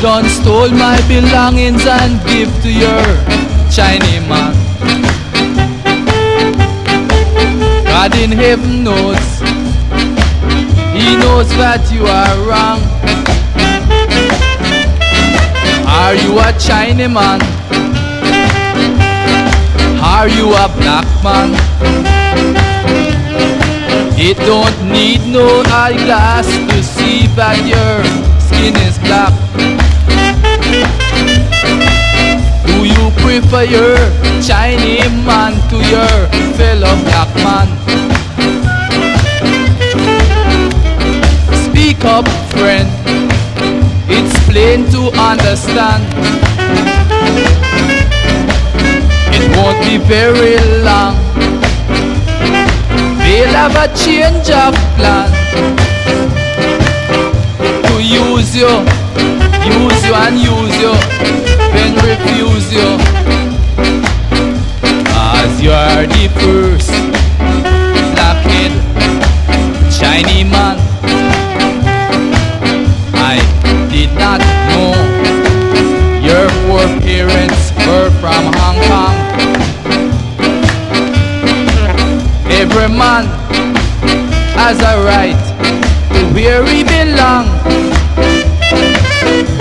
done stole my belongings and give to your Chinese man. God in heaven knows, He knows that you are wrong. Are you a Chinese man? Are you a black man? It don't need no eyeglass to see that your skin is black. Do you prefer your Chinese man to your fellow black man? Speak up, friend, it's plain to understand. It won't be very long, they'll have a change of plan to use you and use you, then refuse you. As you are the first blackhead Chinese man, I did not know your foreparents were from Hong Kong. Every man has a right to where he belongs.